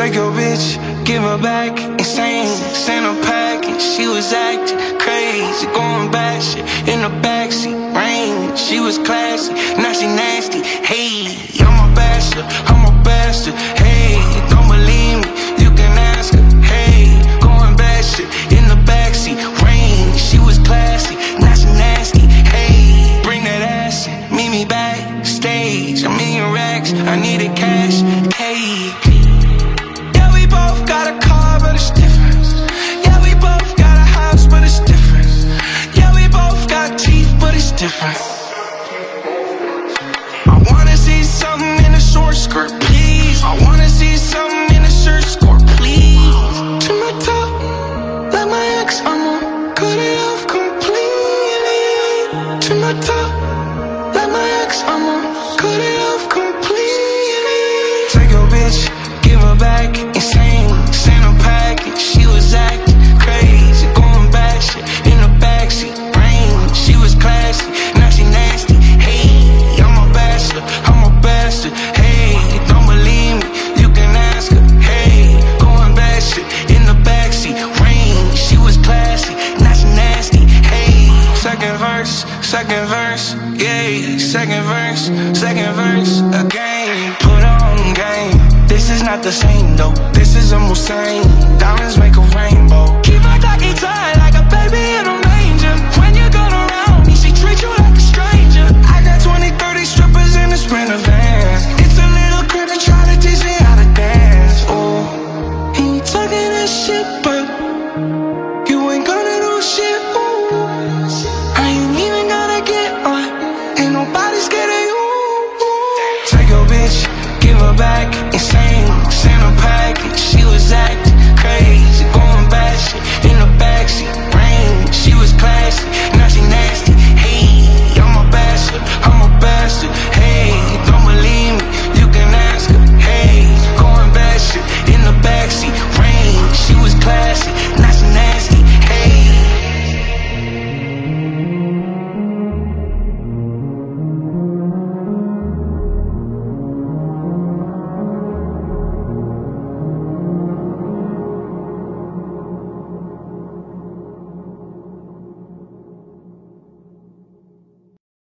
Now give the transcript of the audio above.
Take your bitch, give her back, insane. Send her package, she was acting crazy, going bad shit in the backseat. Rain, she was classy, now she nasty. Hey, I'm a bastard, I'm a bastard. Hey, don't believe me, you can ask her. Hey, going bad shit in the backseat. Rain, she was classy, now she nasty. Hey, bring that ass in, meet me backstage. $1 million racks, I needed cash. Hey, yeah, we both got a car, but it's different. Yeah, we both got a house, but it's different. Yeah, we both got teeth, but it's different. I wanna see something in a short skirt, please. I wanna see something in a shirt skirt, please. To my top, like my ex, I'ma cut it off completely. To my top, like my ex, I'ma cut it off completely. Take your bitch, give her back, insane. Send her package, she was acting crazy, going bad shit in the backseat. Rain, she was classy, now she nasty. Hey, I'm a bastard, I'm a bastard. Hey, don't believe me, you can ask her. Hey, going bad shit in the backseat. Rain, she was classy, now she nasty. Hey, second verse, yeah. Second verse again. Put on game. This is not the same though. This is a Musain. Diamonds make a rainbow.